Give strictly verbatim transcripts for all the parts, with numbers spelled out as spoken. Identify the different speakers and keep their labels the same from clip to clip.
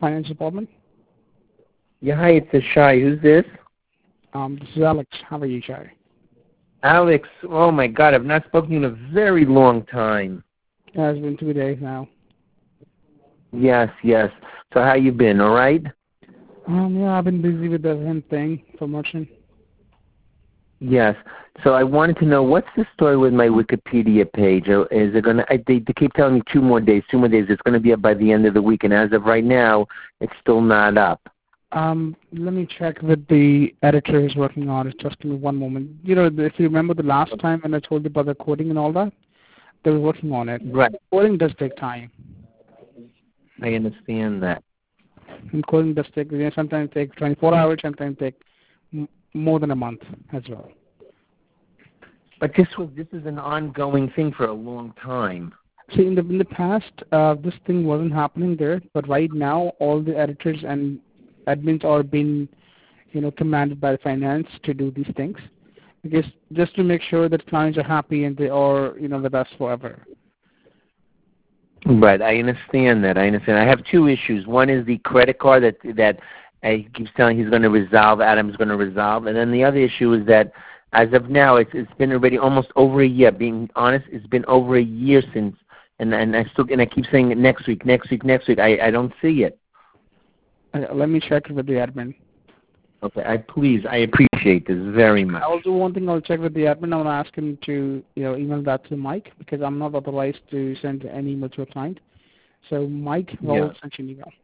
Speaker 1: Finance Department.
Speaker 2: Yeah, hi, it's Shai. Who's this?
Speaker 1: Um, this is Alex. How are you, Shai?
Speaker 2: Alex, oh my God, I've not spoken to you in a very long time.
Speaker 1: Yeah, it's been two days now.
Speaker 2: Yes, yes. So how you been, all right?
Speaker 1: Um, yeah, I've been busy with the hemp thing, promotion.
Speaker 2: Yes. So I wanted to know, what's the story with my Wikipedia page? Uh, Is it going to, they, they keep telling me two more days, two more days. It's going to be up by the end of the week, and as of right now, it's still not up.
Speaker 1: Um, let me check with the editor who's working on it. Just give me one moment. You know, if you remember the last time when I told you about the coding and all that, they were working on it.
Speaker 2: Right.
Speaker 1: Coding does take time.
Speaker 2: I understand that.
Speaker 1: And coding does take, you know, sometimes take twenty-four hours, sometimes take m- more than a month as well.
Speaker 2: But this was this is an ongoing thing for a long time.
Speaker 1: See, in the in the past, uh, this thing wasn't happening there, but right now, all the editors and admins are being, you know, commanded by the finance to do these things, because just to make sure that clients are happy and they are, you know, with us forever.
Speaker 2: Right, I understand that. I understand. I have two issues. One is the credit card that that uh, he keeps telling he's going to resolve. Adam's going to resolve, and then the other issue is that, as of now, it's it's been already almost over a year. Being honest, it's been over a year since, and and I still and I keep saying it next week, next week, next week. I I don't see it.
Speaker 1: Uh, let me check with the admin.
Speaker 2: Okay, I please, I appreciate this very much.
Speaker 1: I'll do one thing. I'll check with the admin. I'll ask him to, you know, email that to Mike, because I'm not authorized to send any email to a client. So Mike will
Speaker 2: Yeah.
Speaker 1: send you an email.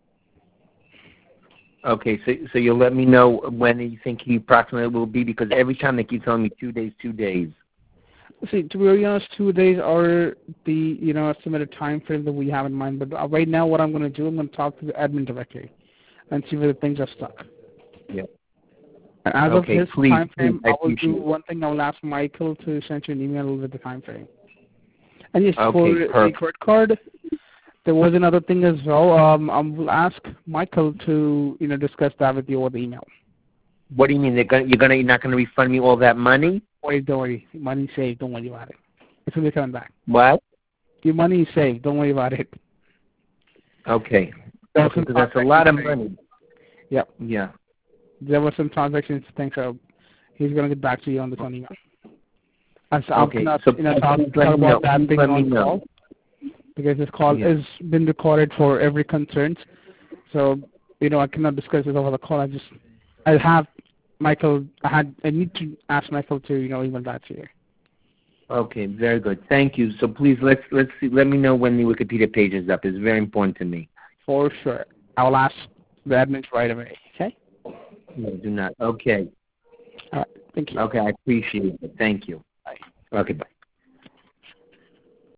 Speaker 2: Okay, so so you'll let me know when you think he approximately will be, because every time they keep telling me two days, two days.
Speaker 1: See, to be very honest, two days are the, you know, estimated time frame that we have in mind. But uh, right now, what I'm going to do, I'm going to talk to the admin directly and see whether things are stuck.
Speaker 2: Yeah.
Speaker 1: And as
Speaker 2: Okay,
Speaker 1: of his
Speaker 2: please,
Speaker 1: time frame,
Speaker 2: please, I
Speaker 1: I will do
Speaker 2: appreciate it.
Speaker 1: one thing. I will ask Michael to send you an email with the time frame. And yes,
Speaker 2: Okay,
Speaker 1: for the
Speaker 2: perfect.
Speaker 1: credit card, there was another thing as well. Um, I will ask Michael to, you know, discuss that with you over the email.
Speaker 2: What do you mean? They're gonna, you're gonna, you're not gonna refund me all that money?
Speaker 1: Wait, don't worry. Money saved. Don't worry about it. It's going to be coming back.
Speaker 2: What?
Speaker 1: Your money is saved. Don't worry about it.
Speaker 2: Okay.
Speaker 1: There
Speaker 2: Okay, because that's a lot of money.
Speaker 1: Yep.
Speaker 2: Yeah.
Speaker 1: There were some transactions, things, so he's going to get back to you on this on email. And so
Speaker 2: Okay,
Speaker 1: I cannot,
Speaker 2: so
Speaker 1: you know, talk,
Speaker 2: please let
Speaker 1: talk
Speaker 2: me know.
Speaker 1: about that
Speaker 2: Please
Speaker 1: thing
Speaker 2: let me
Speaker 1: on the
Speaker 2: know.
Speaker 1: call, because this call
Speaker 2: Yeah.
Speaker 1: has been recorded for every concern. So, you know, I cannot discuss this over the call. I just, I have Michael, I had, I need to ask Michael to, you know, email that to you.
Speaker 2: Okay, very good. Thank you. So please let's let's see, let me know when the Wikipedia page is up. It's very important to me.
Speaker 1: For sure. I will ask the admins right away, okay?
Speaker 2: No, do not. Okay.
Speaker 1: All right. Thank you.
Speaker 2: Okay, I appreciate it. Thank you.
Speaker 1: Bye.
Speaker 2: Okay, bye.